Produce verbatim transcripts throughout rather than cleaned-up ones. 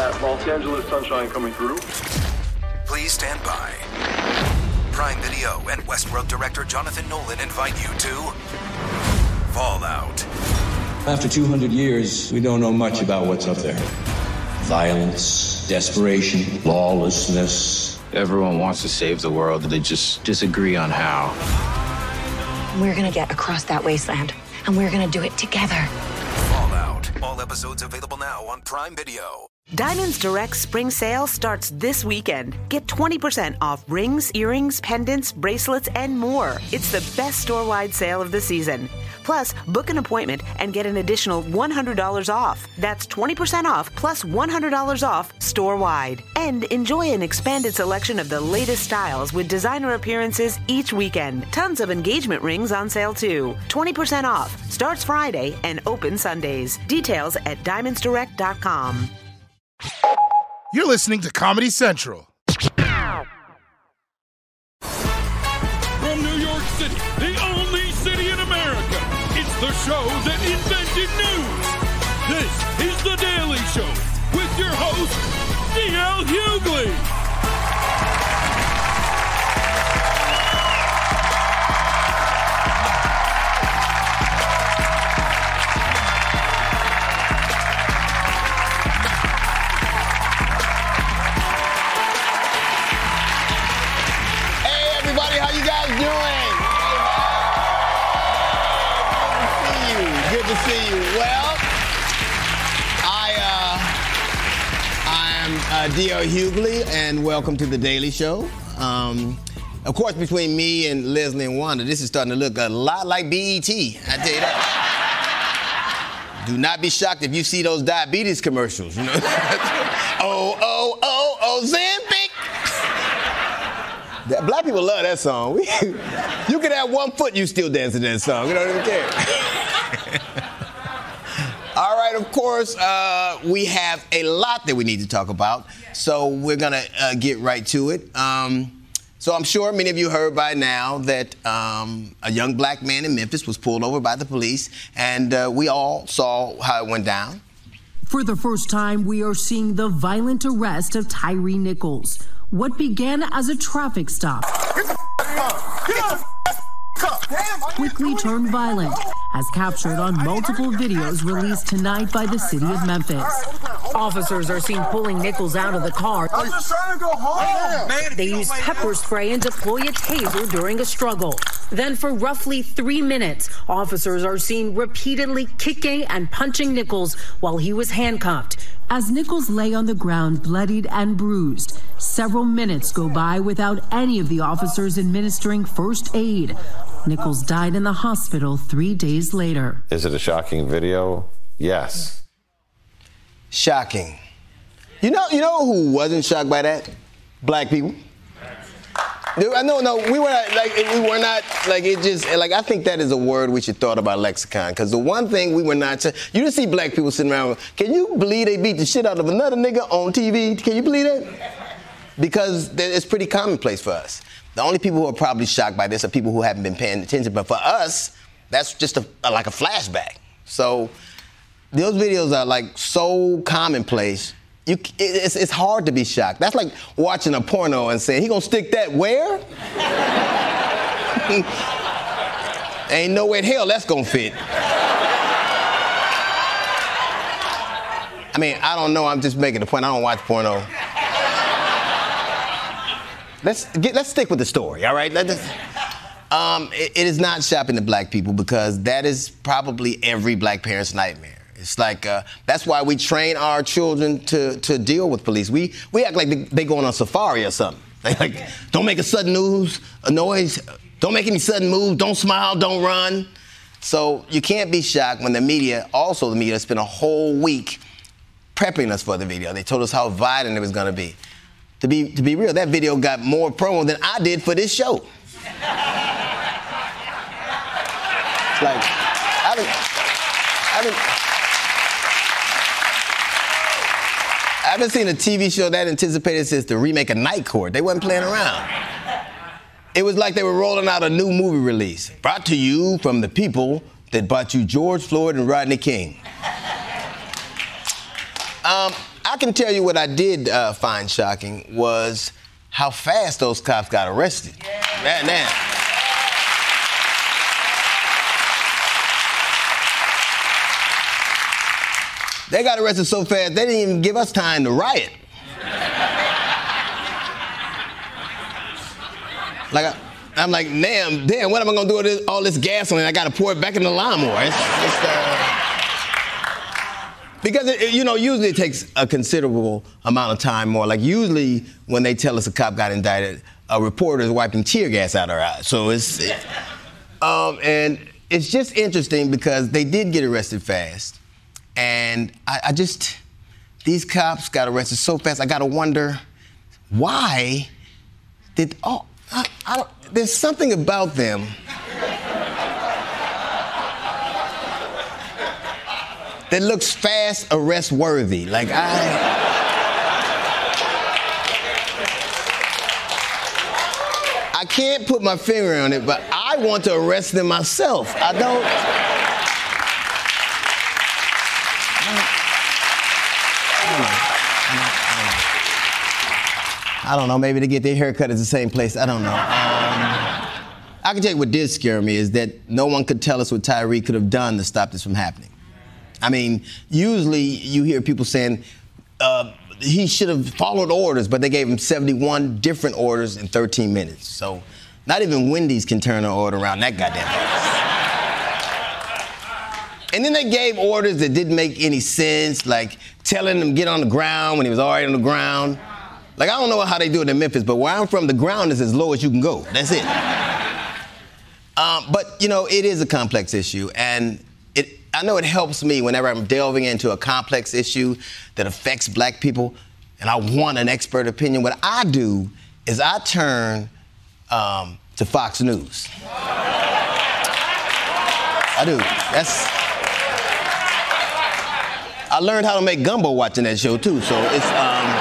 that Los Angeles sunshine coming through. Please stand by. Prime Video and Westworld director Jonathan Nolan invite you to Fallout. After two hundred years, we don't know much about what's up there. Violence, desperation, lawlessness. Everyone wants to save the world, they just disagree on how. We're gonna get across that wasteland, and we're gonna do it together. Fallout. All episodes available now on Prime Video. Diamonds Direct spring sale starts this weekend. Get twenty percent off rings, earrings, pendants, bracelets, and more. It's the best store-wide sale of the season. Plus, book an appointment and get an additional one hundred dollars off. That's twenty percent off plus one hundred dollars off store-wide. And enjoy an expanded selection of the latest styles with designer appearances each weekend. Tons of engagement rings on sale too. twenty percent off. Starts Friday and open Sundays. Details at diamonds direct dot com. You're listening to Comedy Central. From New York City, the only city in America, it's the show that invented news. This is The Daily Show with your host, D L Hughley. Uh, D L Hughley, and welcome to The Daily Show. Um, of course, between me and Leslie and Wanda, this is starting to look a lot like B E T, I tell you that. Do not be shocked if you see those diabetes commercials, you know. oh, oh, oh, Ozempic. That, black people love that song. We, you can have one foot, you still dance to that song. You don't even care. All right, of course, uh, we have a lot that we need to talk about, so we're going to uh, get right to it. Um, so I'm sure many of you heard by now that um, a young black man in Memphis was pulled over by the police, and uh, we all saw how it went down. For the first time, we are seeing the violent arrest of Tyree Nichols. What began as a traffic stop quickly turned violent, as captured on multiple videos released tonight by the city of Memphis. Officers are seen pulling Nichols out of the car. I'm just trying to go home. They use pepper spray and deploy a taser during a struggle. Then for roughly three minutes, officers are seen repeatedly kicking and punching Nichols while he was handcuffed. As Nichols lay on the ground, bloodied and bruised, several minutes go by without any of the officers administering first aid. Nichols died in the hospital three days later. Is it a shocking video? Yes. Shocking. You know, you know who wasn't shocked by that? Black people. I know, no, we were not, like, we were not, like, it just, like, I think that is a word we should thought about lexicon, because the one thing we were not, you just see black people sitting around, can you believe they beat the shit out of another nigga on T V? Can you believe that? Because it's pretty commonplace for us. The only people who are probably shocked by this are people who haven't been paying attention, but for us, that's just a, a, like a flashback. So those videos are, like, so commonplace. You, it's, it's hard to be shocked. That's like watching a porno and saying, he gonna stick that where? Ain't nowhere in hell that's gonna fit. I mean, I don't know, I'm just making the point. I don't watch porno. Let's get, let's stick with the story, all right? Let's, um, it, it is not shocking to black people because that is probably every black parent's nightmare. It's like, uh, that's why we train our children to, to deal with police. We we act like they, they going on safari or something. They like, don't make a sudden news, a noise, don't make any sudden moves, don't smile, don't run. So you can't be shocked when the media, also the media, spent a whole week prepping us for the video. They told us how violent it was gonna be. To be, to be real, that video got more promo than I did for this show. It's like, I haven't, I haven't, I haven't seen a T V show that anticipated since the remake of Night Court. They wasn't playing around. It was like they were rolling out a new movie release. Brought to you from the people that bought you George Floyd and Rodney King. Um, I can tell you what I did uh, find shocking was how fast those cops got arrested. Yeah. Man, man. They got arrested so fast, they didn't even give us time to riot. Like, I, I'm like, damn, damn, what am I gonna do with this, all this gasoline? I gotta pour it back in the lawnmower. It's, it's, uh... Because, it, you know, usually it takes a considerable amount of time more. Like, usually when they tell us a cop got indicted, a reporter is wiping tear gas out our eyes. So it's, it, um, and it's just interesting because they did get arrested fast. And I, I just, these cops got arrested so fast, I gotta wonder, why did, oh, I, I don't, there's something about them that looks fast arrest worthy. Like I, I can't put my finger on it, but I want to arrest them myself. I don't. I don't know, maybe they get their haircut at the same place. I don't know. Um, I can tell you what did scare me is that no one could tell us what Tyree could have done to stop this from happening. I mean, usually you hear people saying uh, he should have followed orders, but they gave him seventy-one different orders in thirteen minutes. So not even Wendy's can turn an order around that goddamn fast. And then they gave orders that didn't make any sense, like telling him to get on the ground when he was already on the ground. Like, I don't know how they do it in Memphis, but where I'm from, the ground is as low as you can go. That's it. um, but, you know, it is a complex issue, and it, I know it helps me whenever I'm delving into a complex issue that affects black people, and I want an expert opinion. What I do is I turn um, to Fox News. I do. That's... I learned how to make gumbo watching that show, too, so it's... Um,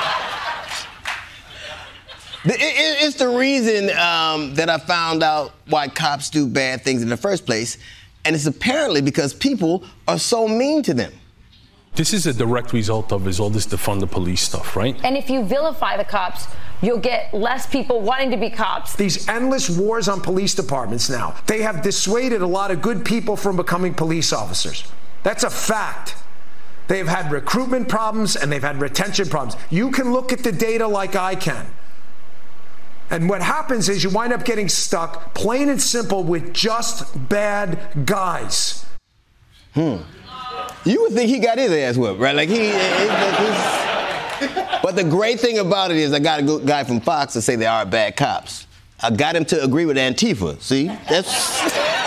It's the reason um, that I found out why cops do bad things in the first place, and it's apparently because people are so mean to them. This is a direct result of is all this defund the police stuff, right? And if you vilify the cops, you'll get less people wanting to be cops. These endless wars on police departments now, they have dissuaded a lot of good people from becoming police officers. That's a fact. They've had recruitment problems and they've had retention problems. You can look at the data like I can. And what happens is you wind up getting stuck, plain and simple, with just bad guys. Hmm. You would think he got his ass whipped, right? Like he. he but the great thing about it is, I got a good guy from Fox to say they are bad cops. I got him to agree with Antifa. See, that's.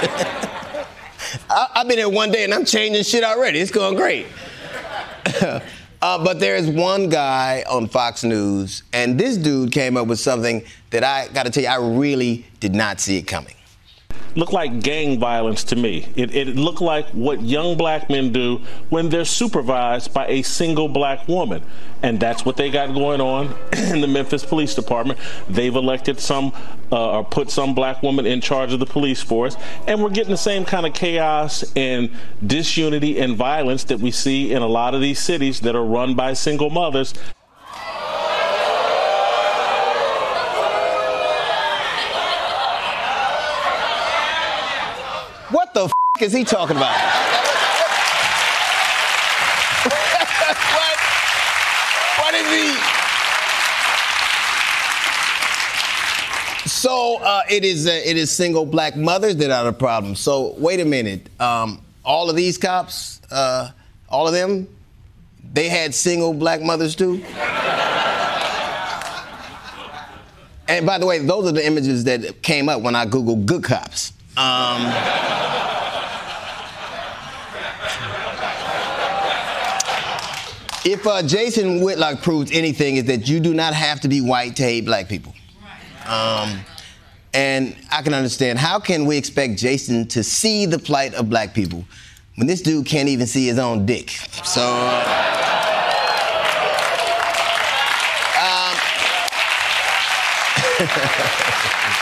I, I've been here one day and I'm changing shit already. It's going great. Uh, but there's one guy on Fox News, and this dude came up with something that I got to tell you, I really did not see it coming. Looked like gang violence to me. It, it looked like what young black men do when they're supervised by a single black woman. And that's what they got going on in the Memphis Police Department. They've elected some uh, or put some black woman in charge of the police force. And we're getting the same kind of chaos and disunity and violence that we see in a lot of these cities that are run by single mothers. What the f*** is he talking about? what? What is he? So uh, it is uh, it is single black mothers that are the problem. So wait a minute. Um, all of these cops, uh, all of them, they had single black mothers too? And by the way, those are the images that came up when I Googled good cops. Um, if uh, Jason Whitlock proves anything, is that you do not have to be white to hate black people. Um, and I can understand, how can we expect Jason to see the plight of black people when this dude can't even see his own dick? So... Uh, um,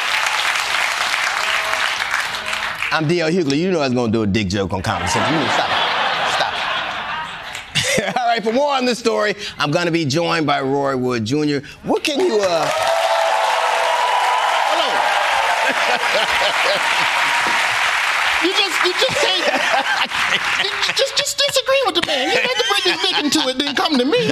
I'm D L Hughley. You know I was going to do a dick joke on Comedy Central. You need to stop it. Stop it. All right. right, for more on this story, I'm going to be joined by Roy Wood Junior What can you, uh... Hello. You just, you just can't, you just, just disagree with the man. You had to bring his dick into it, then come to me.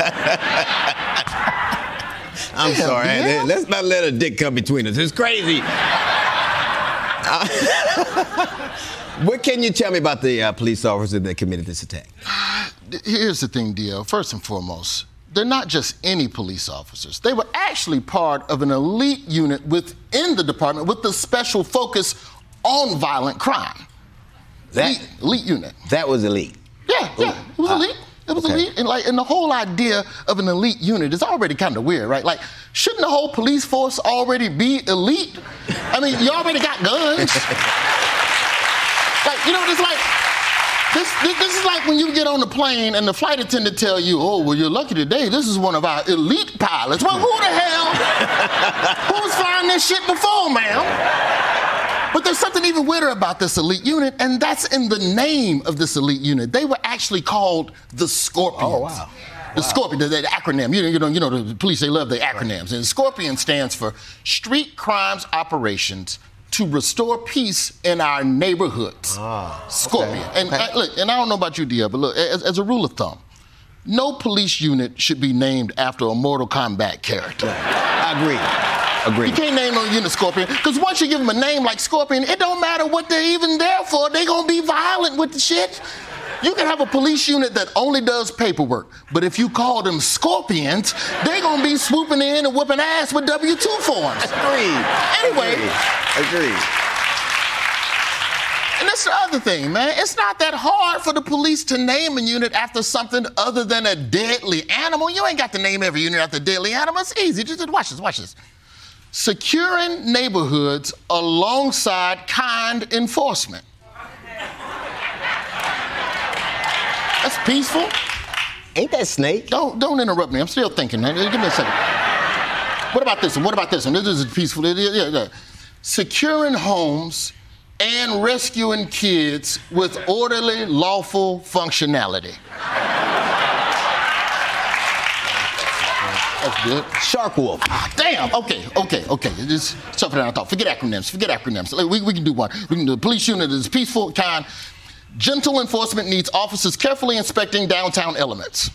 I'm Damn, sorry. man. Let's not let a dick come between us. It's crazy. Uh, what can you tell me about the uh, police officer that committed this attack? Here's the thing, Dio. First and foremost, they're not just any police officers. They were actually part of an elite unit within the department with a special focus on violent crime. That elite, elite unit. That was elite. Yeah, yeah, it was Uh, elite. It was okay. elite, and like, and the whole idea of an elite unit is already kind of weird, right? Like, shouldn't the whole police force already be elite? I mean, you already got guns. Like, you know, it's like this, this. This is like when you get on the plane and the flight attendant tell you, "Oh, well, you're lucky today. This is one of our elite pilots." Well, who the hell? Who's flying this shit before, ma'am? But there's something even weirder about this elite unit, and that's in the name of this elite unit. They were actually called the Scorpions. Oh, wow. The Scorpion, the, the acronym. You know, you know, you know, the police, they love the acronyms. And Scorpion stands for Street Crimes Operations to Restore Peace in Our Neighborhoods. Ah, Scorpion. okay. And Okay. uh, look, and I don't know about you, Dia, but look, as, as a rule of thumb, no police unit should be named after a Mortal Kombat character. I agree. Agreed. You can't name no unit Scorpion, because once you give them a name like Scorpion, it don't matter what they're even there for. They gonna be violent with the shit. You can have a police unit that only does paperwork, but if you call them Scorpions, they gonna be swooping in and whooping ass with W two forms. Agreed. Anyway. Agreed. And that's the other thing, man. It's not that hard for the police to name a unit after something other than a deadly animal. You ain't got to name every unit after a deadly animal. It's easy. Just watch this, watch this. Securing neighborhoods alongside kind enforcement. That's peaceful. Ain't that Snake? Don't don't interrupt me. I'm still thinking, man. Give me a second. What about this one? What about this one? This is peaceful. Yeah, yeah, yeah. Securing homes and rescuing kids with orderly, lawful functionality. That's good. Shark Wolf. Ah, damn. Okay, okay, okay. It's tougher than I thought. Forget acronyms. Forget acronyms. We, we can do one. We can do the police unit is peaceful, kind. Gentle enforcement needs officers carefully inspecting downtown elements.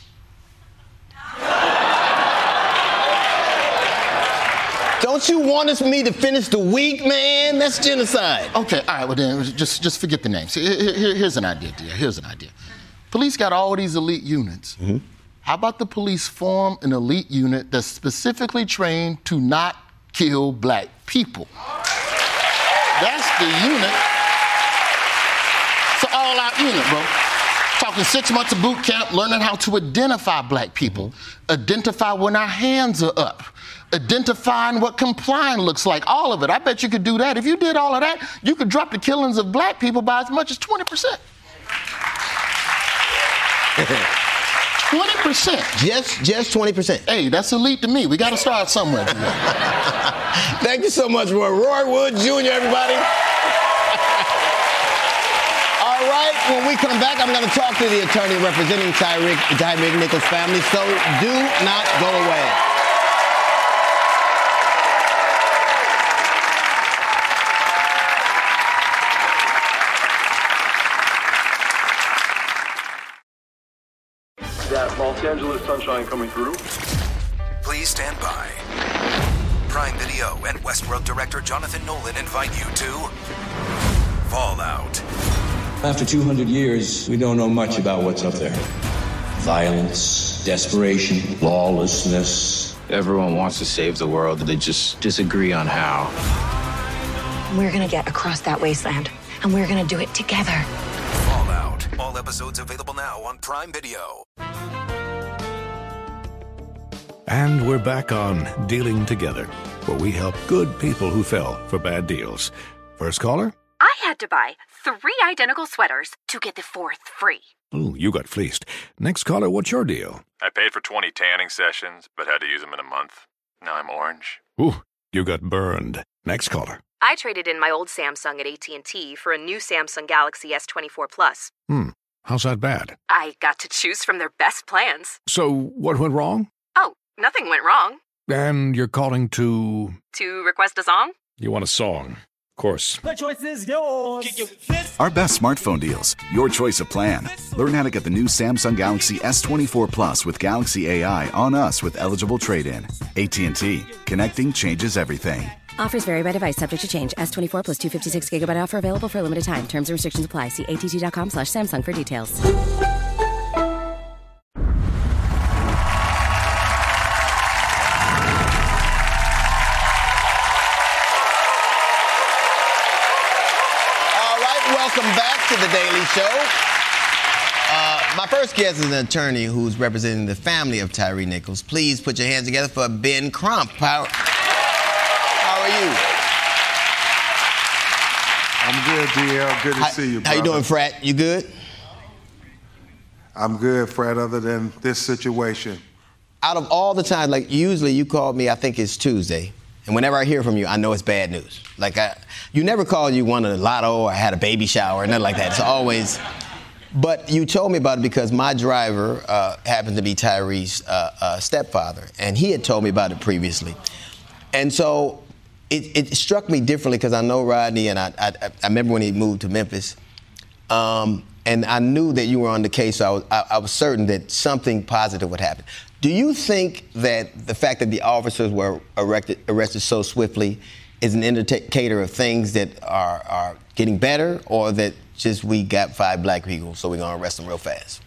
Don't you want us me to finish the week, man? That's genocide. Okay, all right. Well then, just just forget the names. Here, here, here's an idea, dear. Here's an idea. Police got all these elite units. Mm-hmm. How about the police form an elite unit that's specifically trained to not kill black people? That's the unit. It's an all-out unit, bro. Talking six months of boot camp, learning how to identify black people, mm-hmm. identify when our hands are up, identifying what complying looks like, all of it. I bet you could do that. If you did all of that, you could drop the killings of black people by as much as twenty percent. twenty percent. Just just twenty percent. Hey, that's elite to me. We got to start somewhere. Thank you so much, Roy. Roy Wood Junior, everybody. All right, when we come back, I'm going to talk to the attorney representing Tyreek, Tyreek Nichols' family, so do not go away. That Los Angeles sunshine coming through. Please stand by. Prime Video and Westworld director Jonathan Nolan invite you to Fallout. After two hundred years, we don't know much about what's up there. Violence, desperation, lawlessness. Everyone wants to save the world, they just disagree on how. We're gonna get across that wasteland, and we're gonna do it together. Fallout. All episodes available now on Prime Video. And we're back on Dealing Together, where we help good people who fell for bad deals. First caller? I had to buy three identical sweaters to get the fourth free. Ooh, you got fleeced. Next caller, what's your deal? I paid for twenty tanning sessions, but had to use them in a month. Now I'm orange. Ooh, you got burned. Next caller. I traded in my old Samsung at A T and T for a new Samsung Galaxy S twenty-four Plus. Hmm. How's that bad? I got to choose from their best plans. So what went wrong? Oh, nothing went wrong. And you're calling to... To request a song? You want a song. Of course. The choice is yours. Our best smartphone deals. Your choice of plan. Learn how to get the new Samsung Galaxy S twenty-four Plus with Galaxy A I on us with eligible trade-in. A T and T. Connecting changes everything. Offers vary by device, subject to change. S twenty-four plus two fifty-six gigabyte offer available for a limited time. Terms and restrictions apply. See att.com slash Samsung for details. Welcome back to The Daily Show. Uh, my first guest is an attorney who's representing the family of Tyre Nichols. Please put your hands together for Ben Crump. How, how are you? I'm good, D L. Good to how, see you, brother. How you doing, Frat? You good? I'm good, Frat, other than this situation. Out of all the times, like usually you called me, I think it's Tuesday. And whenever I hear from you, I know it's bad news. Like, I, you never call you won a lotto or had a baby shower or nothing like that. It's always, but you told me about it because my driver uh, happened to be Tyre's uh, uh, stepfather, and he had told me about it previously. And so it, it struck me differently because I know Rodney, and I, I, I remember when he moved to Memphis, um, and I knew that you were on the case, so I was, I, I was certain that something positive would happen. Do you think that the fact that the officers were arrested, arrested so swiftly is an indicator of things that are, are getting better, or that just we got five black people, so we're going to arrest them real fast?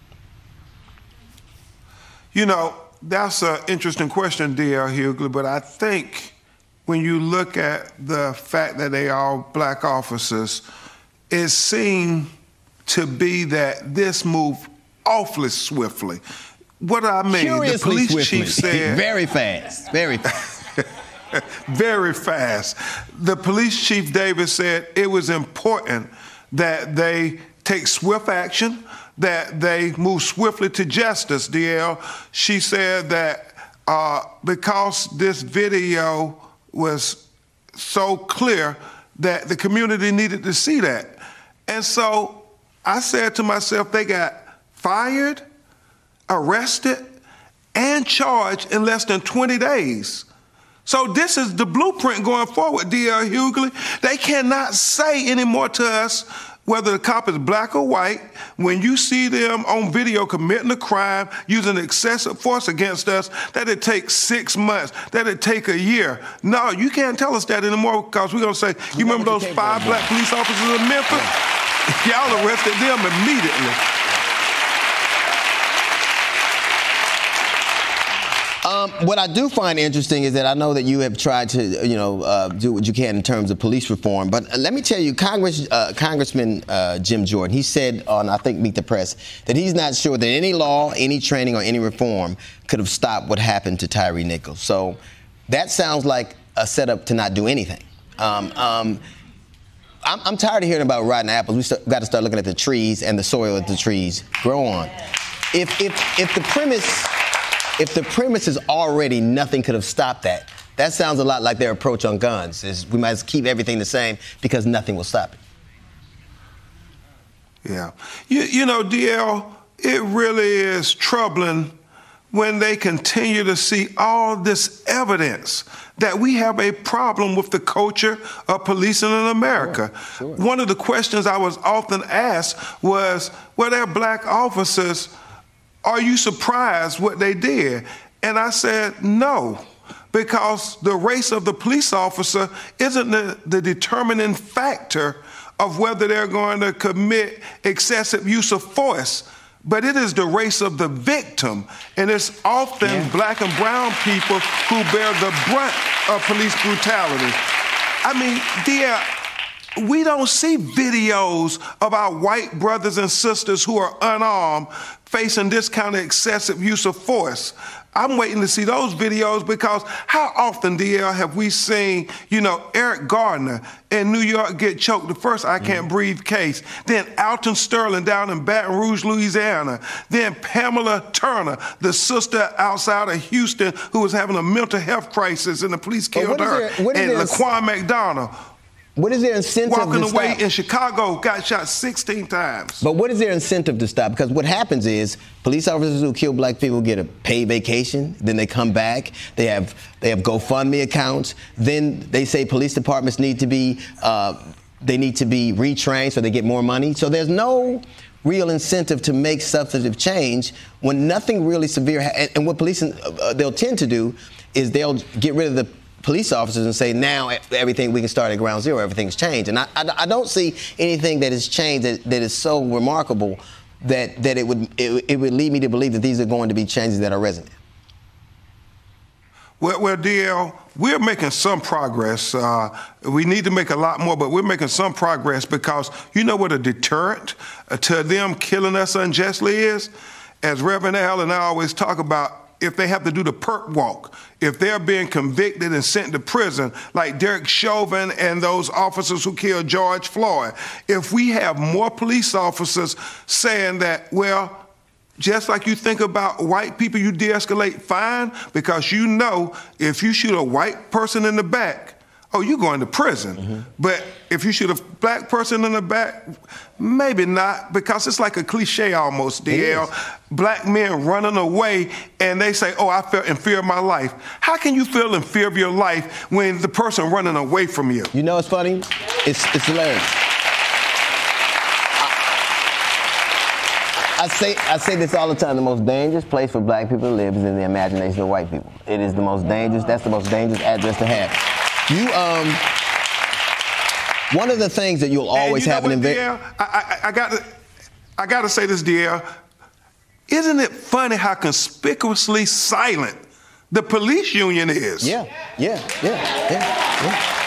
You know, that's an interesting question, D L. Hughley, but I think when you look at the fact that they are black officers, it seemed to be that this moved awfully swiftly. What I mean, Curiously the police swiftly. chief said... Very fast, very fast. Very fast. The police chief, David, said it was important that they take swift action, that they move swiftly to justice, D L. She said that uh, because this video was so clear that the community needed to see that. And so I said to myself, they got fired, arrested, and charged in less than twenty days. So this is the blueprint going forward, D L. Hughley. They cannot say anymore to us whether the cop is black or white. When you see them on video committing a crime, using excessive force against us, that it takes six months, that it take a year. No, you can't tell us that anymore, because we're going to say, you remember those five black police officers in Memphis? Y'all arrested them immediately. Um, what I do find interesting is that I know that you have tried to, you know, uh, do what you can in terms of police reform. But let me tell you, Congress, uh, Congressman uh, Jim Jordan, he said on, I think, Meet the Press, that he's not sure that any law, any training, or any reform could have stopped what happened to Tyre Nichols. So that sounds like a setup to not do anything. Um, um, I'm, I'm tired of hearing about rotten apples. We st- got to start looking at the trees and the soil that the trees grow on. If if if the premise if the premise is already nothing could have stopped that, that sounds a lot like their approach on guns. Is we might keep everything the same because nothing will stop it. Yeah, you you know, D L, it really is troubling when they continue to see all this evidence that we have a problem with the culture of policing in America. Sure, sure. One of the questions I was often asked was, well, they're black officers, are you surprised what they did? And I said, no, because the race of the police officer isn't the, the determining factor of whether they're going to commit excessive use of force, but it is the race of the victim. And it's often yeah. black and brown people who bear the brunt of police brutality. I mean, dear, we don't see videos of our white brothers and sisters who are unarmed facing this kind of excessive use of force. I'm waiting to see those videos, because how often, D L, have we seen, you know, Eric Gardner in New York get choked, the first I Can't mm. Breathe case, then Alton Sterling down in Baton Rouge, Louisiana, then Pamela Turner, the sister outside of Houston who was having a mental health crisis and the police killed her, there, and Laquan McDonald. What is their incentive Walking to away stop? in Chicago, got shot sixteen times. But what is their incentive to stop? Because what happens is police officers who kill black people get a paid vacation, then they come back, they have they have GoFundMe accounts, then they say police departments need to be uh, they need to be retrained so they get more money. So there's no real incentive to make substantive change when nothing really severe ha- and, and what police uh, they'll tend to do is they'll get rid of the police officers and say now everything we can start at ground zero, everything's changed. And I, I, I don't see anything that has changed that, that is so remarkable that that it would it, it would lead me to believe that these are going to be changes that are resonant. Well, well, D L, we're making some progress. Uh, we need to make a lot more, but we're making some progress because you know what a deterrent to them killing us unjustly is? As Reverend Al and I always talk about, if they have to do the perk walk, if they're being convicted and sent to prison, like Derek Chauvin and those officers who killed George Floyd, if we have more police officers saying that, well, just like you think about white people, you de-escalate fine, because you know if you shoot a white person in the back, oh, you're going to prison. Mm-hmm. But if you shoot a black person in the back, maybe not, because it's like a cliche almost, D L. Black men running away and they say, oh, I felt in fear of my life. How can you feel in fear of your life when the person running away from you? You know what's funny? It's, it's hilarious. I say I say this all the time. The most dangerous place for black people to live is in the imagination of white people. It is the most dangerous. That's the most dangerous address to have. You um. One of the things that you'll always you know have what, an invasion. I, I, I got to I got to say this, D L. Isn't it funny how conspicuously silent the police union is? Yeah, yeah, yeah, yeah, yeah.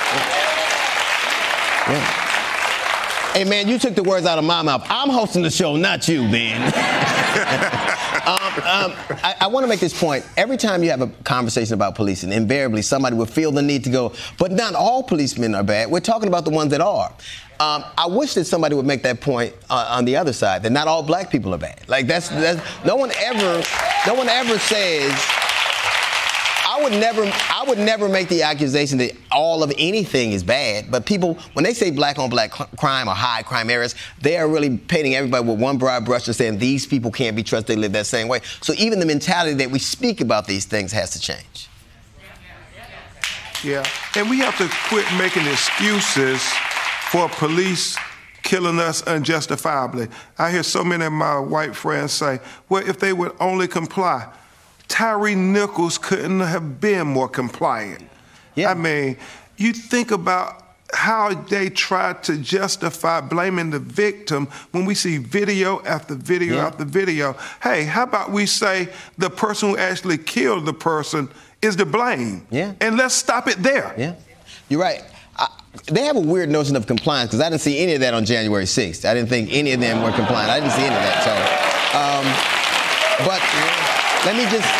yeah. yeah. Hey, man, you took the words out of my mouth. I'm hosting the show, not you, Ben. um, um, I, I want to make this point. Every time you have a conversation about policing, invariably somebody will feel the need to go, but not all policemen are bad. We're talking about the ones that are. Um, I wish that somebody would make that point uh, on the other side, that not all black people are bad. Like, that's, that's no one ever, no one ever says, I would never, I would never make the accusation that all of anything is bad. But people, when they say black on black crime or high crime areas, they are really painting everybody with one broad brush and saying these people can't be trusted, they live that same way. So even the mentality that we speak about these things has to change. Yeah, and we have to quit making excuses for police killing us unjustifiably. I hear so many of my white friends say, well, if they would only comply. Tyree Nichols couldn't have been more compliant. Yeah. I mean, you think about how they try to justify blaming the victim when we see video after video yeah. after video. Hey, how about we say the person who actually killed the person is to blame? Yeah. And let's stop it there. Yeah. You're right. I, they have a weird notion of compliance because I didn't see any of that on January sixth. I didn't think any of them were compliant. I didn't see any of that. So, um, but. Let me just,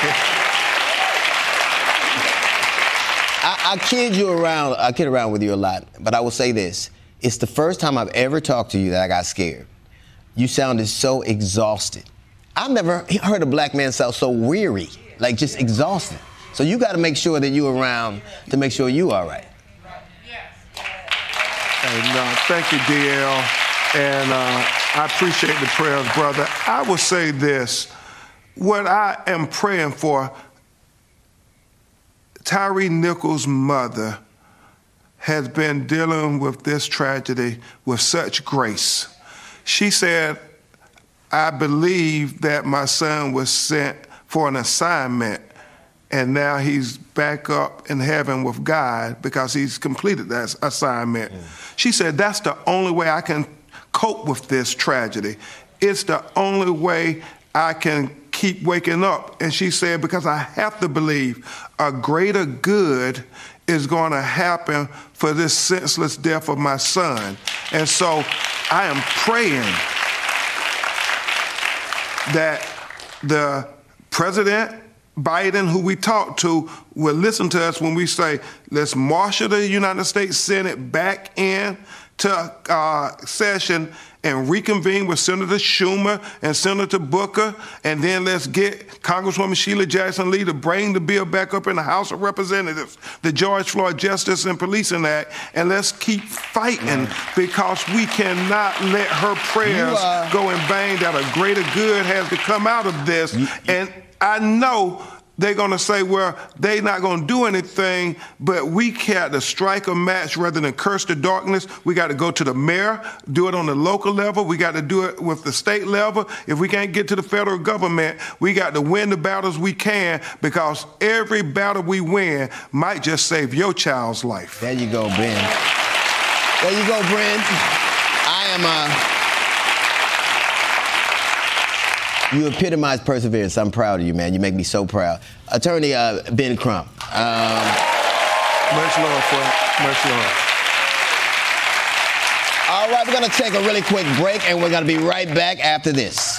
I, I kid you around, I kid around with you a lot, but I will say this. It's the first time I've ever talked to you that I got scared. You sounded so exhausted. I've never heard a black man sound so weary, like just exhausted. So you got to make sure that you're around to make sure you are right. And uh, thank you, D L, and uh, I appreciate the prayers, brother. I will say this. What I am praying for, Tyree Nichols' mother has been dealing with this tragedy with such grace. She said, I believe that my son was sent for an assignment, and now he's back up in heaven with God because he's completed that assignment. Mm. She said, that's the only way I can cope with this tragedy. It's the only way I can keep waking up. And she said, because I have to believe a greater good is going to happen for this senseless death of my son. And so I am praying that the President Biden, who we talk to, will listen to us when we say, let's marshal the United States Senate back in to uh, session and reconvene with Senator Schumer and Senator Booker, and then let's get Congresswoman Sheila Jackson Lee to bring the bill back up in the House of Representatives, the George Floyd Justice and Policing Act, and let's keep fighting because we cannot let her prayers uh, go in vain, that a greater good has to come out of this. You, you, and I know they're going to say, well, they're not going to do anything, but we got to strike a match rather than curse the darkness. We got to go to the mayor, do it on the local level. We got to do it with the state level. If we can't get to the federal government, we got to win the battles we can, because every battle we win might just save your child's life. There you go, Ben. There you go, Brent. I am a... You epitomize perseverance. I'm proud of you, man. You make me so proud. Attorney uh, Ben Crump. Um, Much love, Frank. Much love. All right, we're going to take a really quick break, and we're going to be right back after this.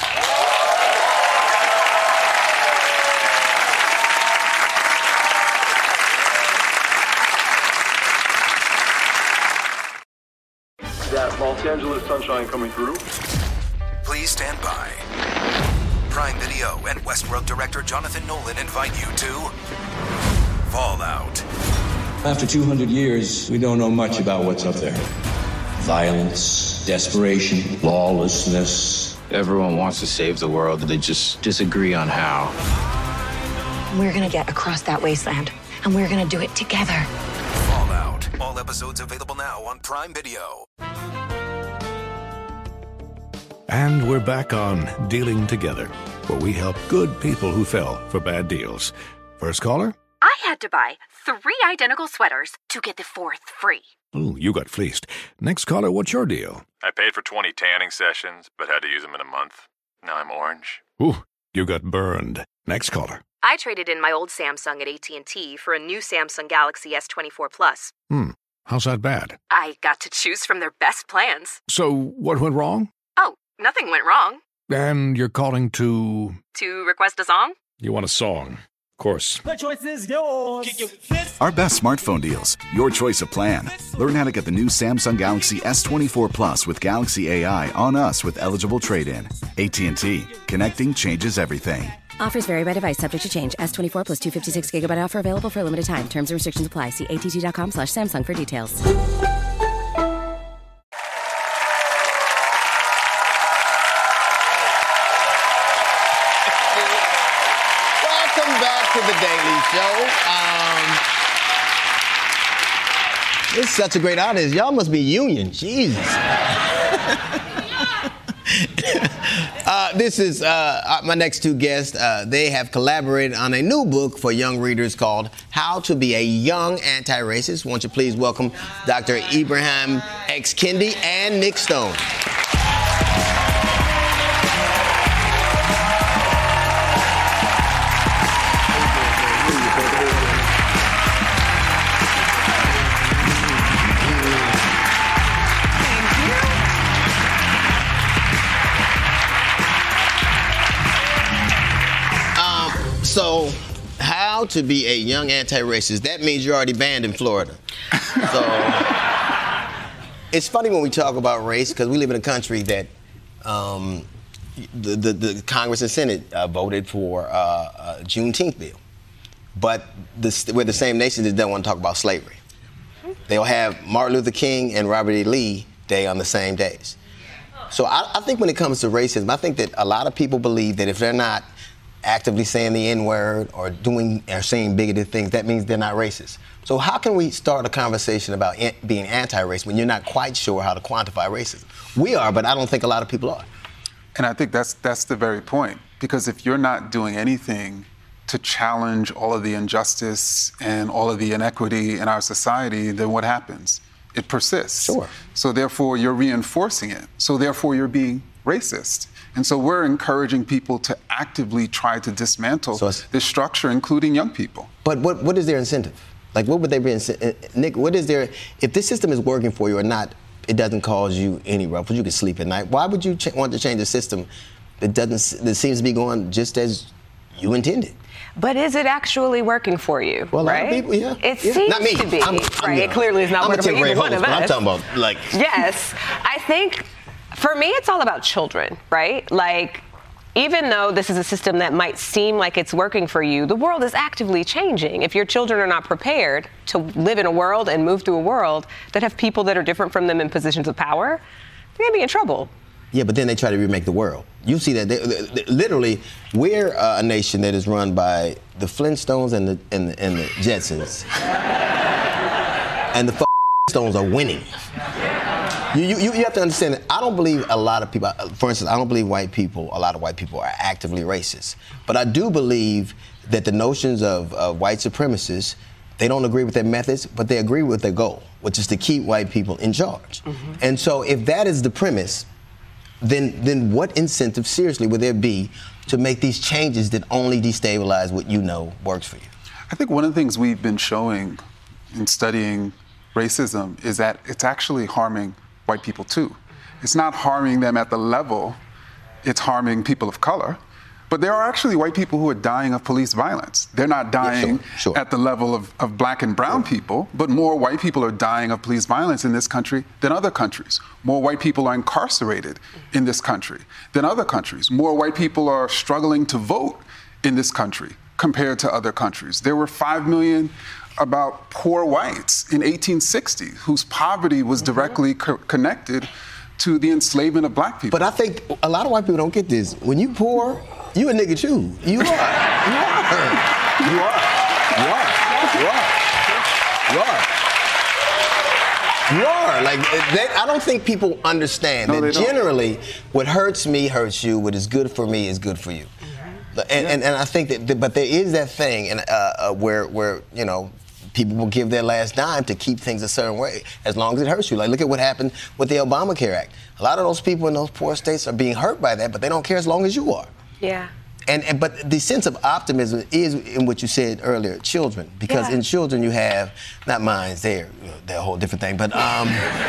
That Los Angeles sunshine coming through. Please stand by. Prime Video and Westworld director Jonathan Nolan invite you to Fallout. After two hundred years, we don't know much about what's up there. Violence, desperation, lawlessness. Everyone wants to save the world, they just disagree on how. We're gonna get across that wasteland, and we're gonna do it together. Fallout. All episodes available now on Prime Video. And we're back on Dealing Together, where we help good people who fell for bad deals. First caller? I had to buy three identical sweaters to get the fourth free. Ooh, you got fleeced. Next caller, what's your deal? I paid for twenty tanning sessions, but had to use them in a month. Now I'm orange. Ooh, you got burned. Next caller. I traded in my old Samsung at A T and T for a new Samsung Galaxy S twenty-four Plus. Hmm, how's that bad? I got to choose from their best plans. So, what went wrong? Oh, nothing went wrong. And you're calling to... To request a song? You want a song. Of course. The choice is yours. Our best smartphone deals. Your choice of plan. Learn how to get the new Samsung Galaxy S twenty-four Plus with Galaxy A I on us with eligible trade-in. A T and T. Connecting changes everything. Offers vary by device, subject to change. S twenty-four plus two fifty-six gigabyte offer available for a limited time. Terms and restrictions apply. See att.com slash Samsung for details. To the Daily Show. Um, this is such a great audience. Y'all must be union. Jesus. uh, this is uh, my next two guests. Uh, they have collaborated on a new book for young readers called How to Be a Young Anti-Racist. Won't you please welcome Doctor Ibrahim X. Kendi and Nick Stone. So, how to be a young anti-racist? That means you're already banned in Florida. So, it's funny when we talk about race because we live in a country that um, the, the, the Congress and Senate uh, voted for uh, a Juneteenth bill, but this, we're the same nation that don't want to talk about slavery. They'll have Martin Luther King and Robert E. Lee Day on the same days. So, I, I think when it comes to racism, I think that a lot of people believe that if they're not actively saying the N-word or doing or saying bigoted things, that means they're not racist. So how can we start a conversation about an- being anti-racist when you're not quite sure how to quantify racism? We are, but I don't think a lot of people are. And I think that's that's the very point. Because if you're not doing anything to challenge all of the injustice and all of the inequity in our society, then what happens? It persists. Sure. So therefore, you're reinforcing it. So therefore, you're being racist. And so we're encouraging people to actively try to dismantle so this structure, including young people. But what what is their incentive? Like, what would they be, inc- Nick, what is their, if this system is working for you or not, it doesn't cause you any ruffles, you can sleep at night. Why would you ch- want to change a system that doesn't, that seems to be going just as you intended? But is it actually working for you? Well, right? A lot of people, yeah. It yeah. seems Not me. to be. I'm, right. I'm, It clearly is not I'm working for either one of us. I'm talking about, like. Yes. I think For me, it's all about children, right? Like, even though this is a system that might seem like it's working for you, the world is actively changing. If your children are not prepared to live in a world and move through a world that have people that are different from them in positions of power, they're going to be in trouble. Yeah, but then they try to remake the world. You see that. They, they, literally, we're uh, a nation that is run by the Flintstones and the, and the, and the Jetsons. And the Stones are winning. You, you, you have to understand that I don't believe a lot of people, for instance, I don't believe white people, a lot of white people are actively racist. But I do believe that the notions of, of white supremacists, they don't agree with their methods, but they agree with their goal, which is to keep white people in charge. Mm-hmm. And so if that is the premise, then then what incentive, seriously, would there be to make these changes that only destabilize what you know works for you? I think one of the things we've been showing in studying racism is that it's actually harming white people too. It's not harming them at the level it's harming people of color. But there are actually white people who are dying of police violence. They're not dying yeah, sure, sure. at the level of, of black and brown sure. people, but more white people are dying of police violence in this country than other countries. More white people are incarcerated in this country than other countries. More white people are struggling to vote in this country compared to other countries. There were five million about poor whites in eighteen sixty whose poverty was mm-hmm. directly co- connected to the enslavement of black people. But I think a lot of white people don't get this. When you poor, you a nigga too. You are. You are. You are. You are. You are. You are. You are. Like, they, I don't think people understand no, that generally don't. What hurts me hurts you. What is good for me is good for you. Mm-hmm. And, yeah. and and I think that, but there is that thing, and uh, uh, where where you know. People will give their last dime to keep things a certain way, as long as it hurts you. Like, look at what happened with the Obamacare Act. A lot of those people in those poor states are being hurt by that, but they don't care as long as you are. Yeah. And, and but the sense of optimism is in what you said earlier, children, because yeah. in children you have, not minds, they're you know, they're a whole different thing, but um,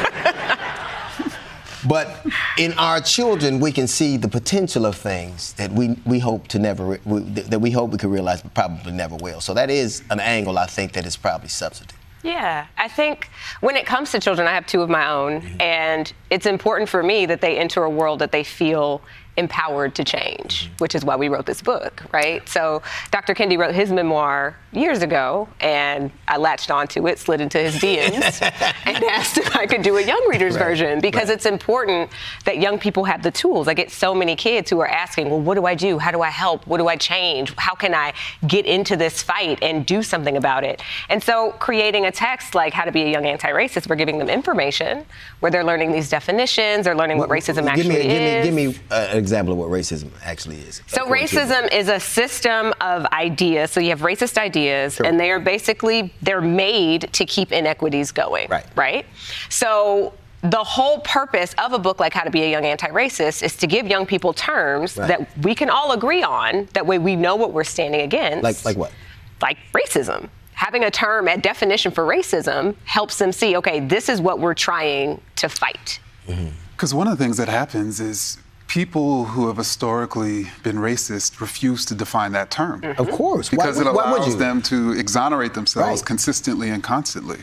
but in our children we can see the potential of things that we we hope to never we, that we hope we could realize, but probably never will. So that is an angle I think that is probably substantive. Yeah, I think when it comes to children, I have two of my own, mm-hmm. and it's important for me that they enter a world that they feel empowered to change, mm-hmm. which is why we wrote this book, right? So Doctor Kendi wrote his memoir years ago, and I latched onto it, slid into his D Ms, and asked if I could do a young reader's right. version, because right. it's important that young people have the tools. I get so many kids who are asking, well, what do I do? How do I help? What do I change? How can I get into this fight and do something about it? And so creating a text like How to Be a Young Anti-Racist, we're giving them information where they're learning these definitions, they're learning what, what racism give actually me, is. Give me, give me uh, an example of what racism actually is. So racism is a system of ideas. So you have racist ideas, sure. and they are basically, they're made to keep inequities going, right? right? So the whole purpose of a book like How to Be a Young Anti-Racist is to give young people terms right. that we can all agree on. That way we know what we're standing against. Like, like what? Like racism. Having a term, a definition for racism helps them see, okay, this is what we're trying to fight. Because mm-hmm. one of the things that happens is people who have historically been racist refuse to define that term. Mm-hmm. Of course. Because why, it why allows them to exonerate themselves right. consistently consistently and constantly.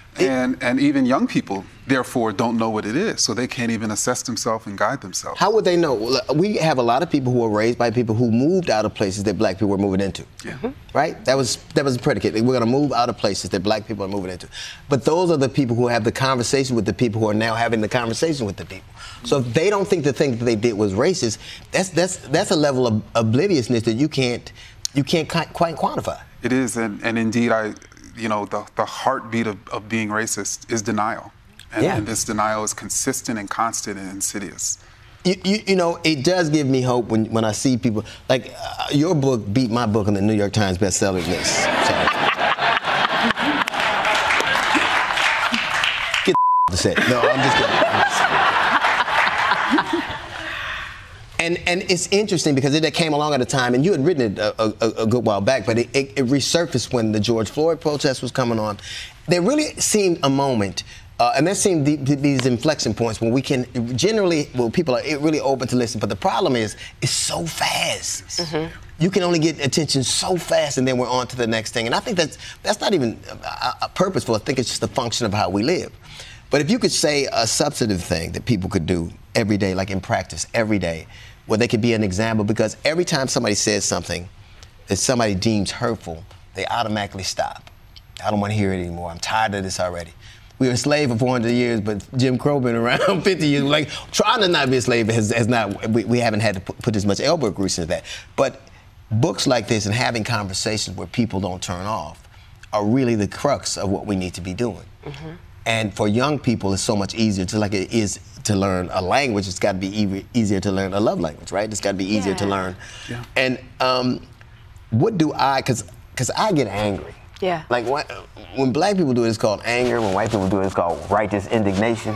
And and even young people, therefore, don't know what it is, so they can't even assess themselves and guide themselves. How would they know? We have a lot of people who are raised by people who moved out of places that black people were moving into. Yeah. Mm-hmm. Right? That was that was a predicate. We're going to move out of places that black people are moving into. But those are the people who have the conversation with the people who are now having the conversation with the people. So if they don't think the thing that they did was racist, that's that's that's a level of obliviousness that you can't you can't quite quantify. It is, and, and indeed, I. You know, the, the heartbeat of, of being racist is denial. And, yeah. and this denial is consistent and constant and insidious. You, you, you know, it does give me hope when, when I see people, like, uh, your book beat my book on the New York Times bestseller list. So. Get the set. No, I'm just kidding. I'm just kidding. And and it's interesting because it came along at a time, and you had written it a, a, a good while back, but it, it, it resurfaced when the George Floyd protest was coming on. There really seemed a moment, uh, and there seemed the, the, these inflection points when we can generally, well, people are really open to listen, but the problem is, it's so fast. Mm-hmm. You can only get attention so fast, and then we're on to the next thing. And I think that's that's not even uh, purposeful. I think it's just a function of how we live. But if you could say a substantive thing that people could do every day, like in practice, every day, where they could be an example, because every time somebody says something that somebody deems hurtful, they automatically stop. I don't want to hear it anymore. I'm tired of this already. We were a slave for four hundred years, but Jim Crow been around fifty years. Like, trying to not be a slave has, has not, we, we haven't had to put, put as much elbow grease into that. But books like this and having conversations where people don't turn off are really the crux of what we need to be doing. Mm-hmm. And for young people, it's so much easier to, like it is to learn a language. It's got to be e- easier to learn a love language, right? It's got to be easier yeah. to learn. Yeah. And um, what do I, because because I get angry. Yeah. Like when, when black people do it, it's called anger. When white people do it, it's called righteous indignation.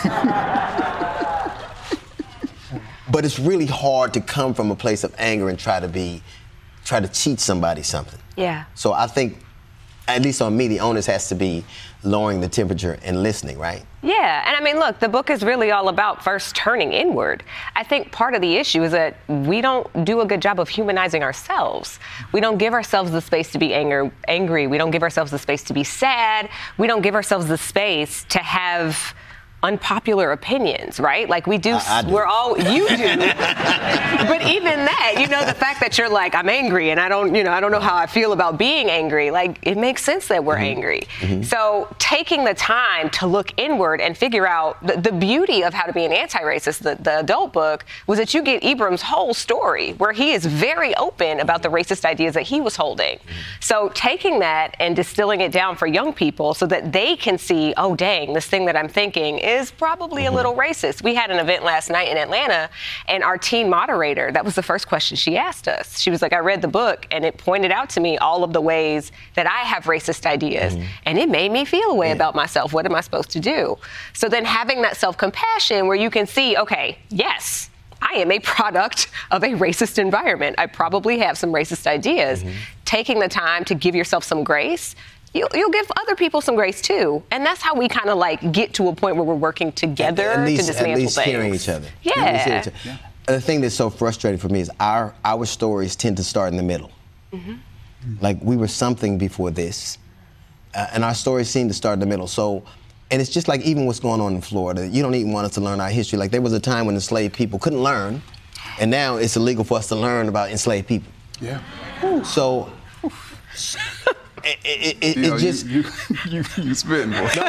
But it's really hard to come from a place of anger and try to be, try to teach somebody something. Yeah. So I think, at least on me, the onus has to be lowering the temperature and listening, right? Yeah, and I mean, look, the book is really all about first turning inward. I think part of the issue is that we don't do a good job of humanizing ourselves. We don't give ourselves the space to be anger, angry. We don't give ourselves the space to be sad. We don't give ourselves the space to have unpopular opinions, right? Like we do, I, I do. we're all, you do. But even that, you know, the fact that you're like, I'm angry and I don't, you know, I don't know how I feel about being angry, like it makes sense that we're mm-hmm. angry. Mm-hmm. So taking the time to look inward and figure out the, the beauty of How to Be an Anti-Racist, the, the adult book, was that you get Ibram's whole story where he is very open about the racist ideas that he was holding. Mm-hmm. So taking that and distilling it down for young people so that they can see, oh dang, this thing that I'm thinking is is probably mm-hmm. a little racist. We had an event last night in Atlanta, and our teen moderator, that was the first question she asked us. She was like, I read the book, and it pointed out to me all of the ways that I have racist ideas, mm-hmm. and it made me feel a way yeah. about myself. What am I supposed to do? So then having that self-compassion where you can see, okay, yes, I am a product of a racist environment. I probably have some racist ideas. Mm-hmm. Taking the time to give yourself some grace, You'll, you'll give other people some grace too, and that's how we kind of like get to a point where we're working together at, at least, to dismantle at least things. Hearing each other. Yeah. Hearing each other. yeah. The thing that's so frustrating for me is our our stories tend to start in the middle. Mm-hmm. Like we were something before this, uh, and our stories seem to start in the middle. So, and it's just like even what's going on in Florida. You don't even want us to learn our history. Like there was a time when enslaved people couldn't learn, and now it's illegal for us to learn about enslaved people. Yeah. Ooh. So. It, it, it, you know, it just you you, you, you spitting, boy. No. no,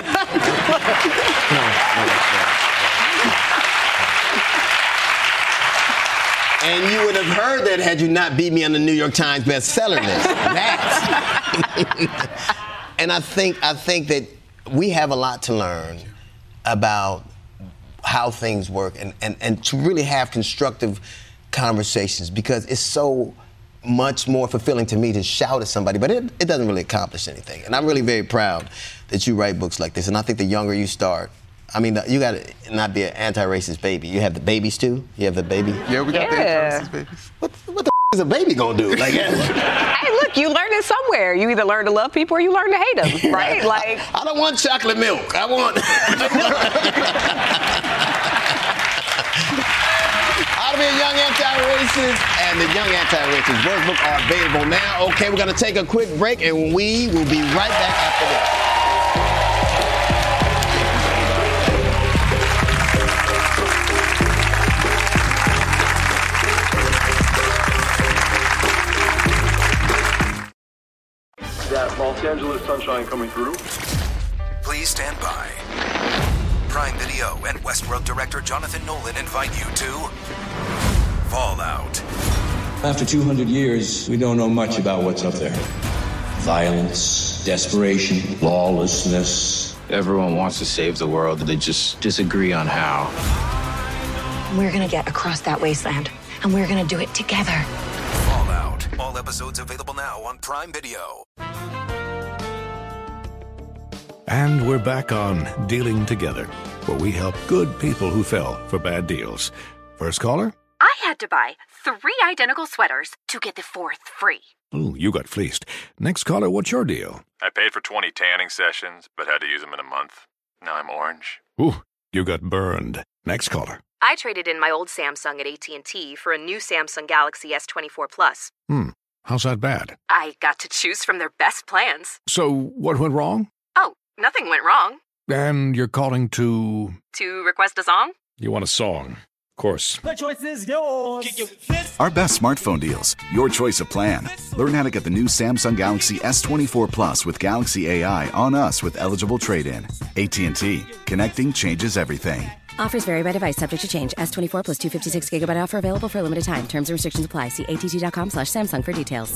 no, and you would have heard that had you not beat me on the New York Times bestseller list. That. And I think I think that we have a lot to learn about how things work and, and, and to really have constructive conversations, because it's so much more fulfilling to me to shout at somebody, but it, it doesn't really accomplish anything. And I'm really very proud that you write books like this. And I think the younger you start, I mean, you got to not be an anti-racist baby. You have the babies too? You have the baby? Yeah, we got yeah. the anti-racist babies. What, what the f- is a baby gonna do? Like, hey, look, you learn it somewhere. You either learn to love people or you learn to hate them, right? Like, I don't want chocolate milk. I want. How to Be a Young Anti-Racist and the Young Anti-Racist workbook are available now. Okay, we're going to take a quick break, and we will be right back after this. That Los Angeles sunshine coming through. Please stand by. Prime Video and Westworld director Jonathan Nolan invite you to Fallout. After two hundred years, we don't know much about what's up there. Violence, desperation, lawlessness. Everyone wants to save the world, they just disagree on how. We're gonna get across that wasteland, and we're gonna do it together. Fallout. All episodes available now on Prime Video. And we're back on Dealing Together, where we help good people who fell for bad deals. First caller? I had to buy three identical sweaters to get the fourth free. Ooh, you got fleeced. Next caller, what's your deal? I paid for twenty tanning sessions, but had to use them in a month. Now I'm orange. Ooh, you got burned. Next caller. I traded in my old Samsung at A T and T for a new Samsung Galaxy S twenty-four Plus. Hmm, how's that bad? I got to choose from their best plans. So, what went wrong? Oh, nothing went wrong. And you're calling to... To request a song? You want a song. Of course. The choice is yours. Our best smartphone deals. Your choice of plan. Learn how to get the new Samsung Galaxy S twenty-four Plus with Galaxy A I on us with eligible trade-in. A T and T. Connecting changes everything. Offers vary by device, subject to change. S twenty-four plus two fifty-six gigabyte offer available for a limited time. Terms and restrictions apply. See att.com slash Samsung for details.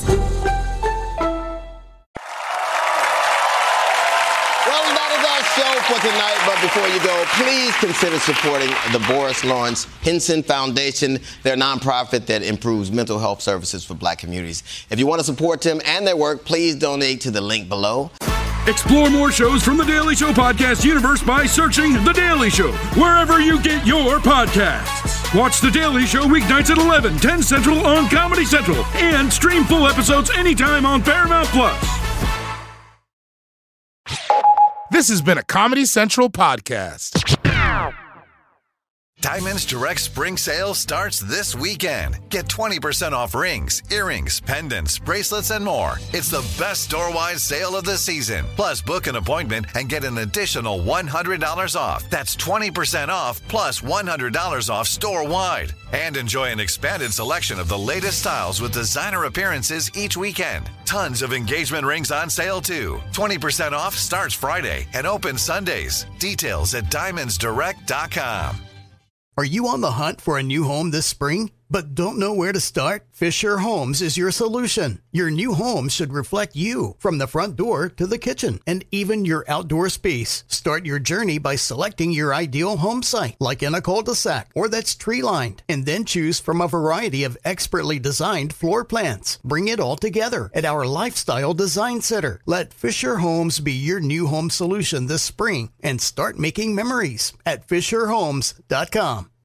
Well, that is our show for tonight. But before you go, please consider supporting the Boris Lawrence Henson Foundation. They're a nonprofit that improves mental health services for black communities. If you want to support them and their work, please donate to the link below. Explore more shows from The Daily Show podcast universe by searching The Daily Show wherever you get your podcasts. Watch The Daily Show weeknights at eleven, ten Central on Comedy Central and stream full episodes anytime on Paramount Plus. This has been a Comedy Central podcast. Diamonds Direct Spring Sale starts this weekend. Get twenty percent off rings, earrings, pendants, bracelets, and more. It's the best store-wide sale of the season. Plus, book an appointment and get an additional one hundred dollars off. That's twenty percent off plus one hundred dollars off store-wide. And enjoy an expanded selection of the latest styles with designer appearances each weekend. Tons of engagement rings on sale, too. twenty percent off starts Friday and opens Sundays. Details at diamonds direct dot com. Are you on the hunt for a new home this spring, but don't know where to start? Fisher Homes is your solution. Your new home should reflect you, from the front door to the kitchen, and even your outdoor space. Start your journey by selecting your ideal home site, like in a cul-de-sac or that's tree-lined, and then choose from a variety of expertly designed floor plans. Bring it all together at our Lifestyle Design Center. Let Fisher Homes be your new home solution this spring and start making memories at fisher homes dot com.